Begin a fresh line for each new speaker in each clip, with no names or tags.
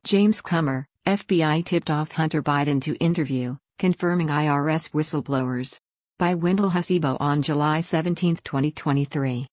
James Comer, FBI tipped off Hunter Biden to interview, confirming IRS whistleblowers. By Wendell Husibo on July 17, 2023.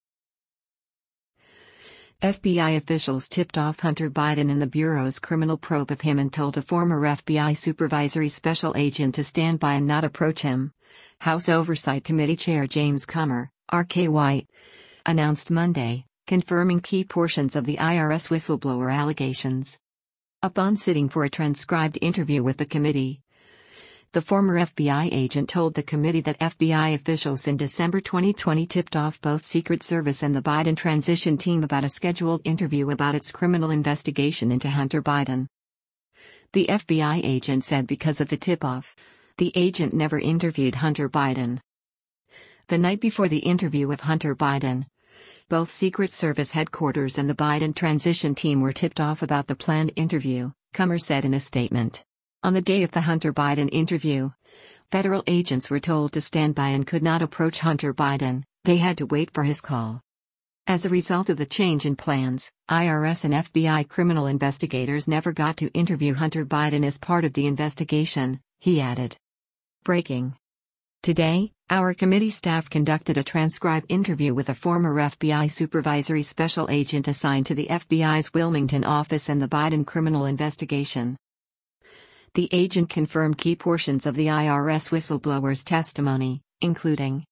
FBI officials tipped off Hunter Biden in the Bureau's criminal probe of him and told a former FBI supervisory special agent to stand by and not approach him. House Oversight Committee Chair James Comer, R.K. White, announced Monday, confirming key portions of the IRS whistleblower allegations. Upon sitting for a transcribed interview with the committee, the former FBI agent told the committee that FBI officials in December 2020 tipped off both Secret Service and the Biden transition team about a scheduled interview about its criminal investigation into Hunter Biden. The FBI agent said because of the tip-off, the agent never interviewed Hunter Biden. The night before the interview with Hunter Biden, both Secret Service headquarters and the Biden transition team were tipped off about the planned interview, Comer said in a statement. On the day of the Hunter Biden interview, federal agents were told to stand by and could not approach Hunter Biden, they had to wait for his call. As a result of the change in plans, IRS and FBI criminal investigators never got to interview Hunter Biden as part of the investigation, he added. Breaking. Today, our committee staff conducted a transcribed interview with a former FBI supervisory special agent assigned to the FBI's Wilmington office and the Biden criminal investigation. The agent confirmed key portions of the IRS whistleblower's testimony, including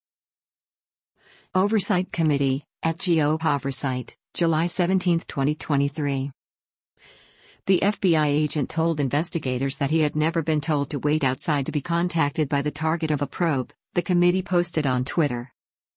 Oversight Committee, at GOP Oversight, July 17, 2023. The FBI agent told investigators that he had never been told to wait outside to be contacted by the target of a probe, the committee posted on Twitter.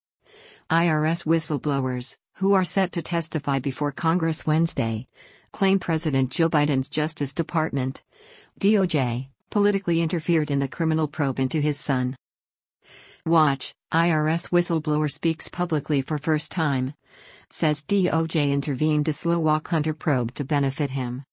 IRS whistleblowers, who are set to testify before Congress Wednesday, claim President Joe Biden's Justice Department, DOJ, politically interfered in the criminal probe into his son. Watch, IRS whistleblower speaks publicly for first time. Says DOJ intervened to slow walk Hunter probe to benefit him.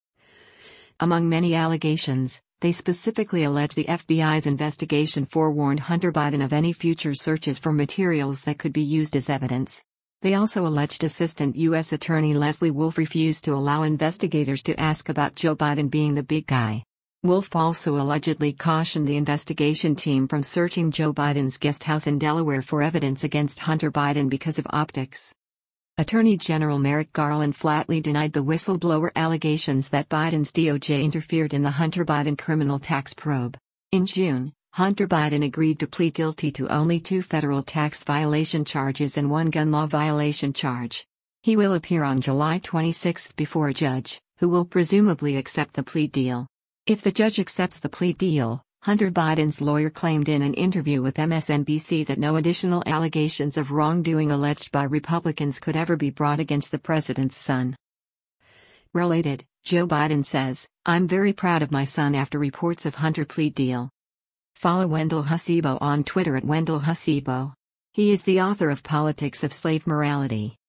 Among many allegations, they specifically allege the FBI's investigation forewarned Hunter Biden of any future searches for materials that could be used as evidence. They also alleged Assistant U.S. Attorney Leslie Wolf refused to allow investigators to ask about Joe Biden being the big guy. Wolf also allegedly cautioned the investigation team from searching Joe Biden's guest house in Delaware for evidence against Hunter Biden because of optics. Attorney General Merrick Garland flatly denied the whistleblower allegations that Biden's DOJ interfered in the Hunter Biden criminal tax probe. In June, Hunter Biden agreed to plead guilty to only 2 federal tax violation charges and 1 gun law violation charge. He will appear on July 26 before a judge, who will presumably accept the plea deal. If the judge accepts the plea deal, Hunter Biden's lawyer claimed in an interview with MSNBC that no additional allegations of wrongdoing alleged by Republicans could ever be brought against the president's son. Related, Joe Biden says, "I'm very proud of my son after reports of Hunter plea deal." Follow Wendell Husibo on Twitter at Wendell Husibo. He is the author of Politics of Slave Morality.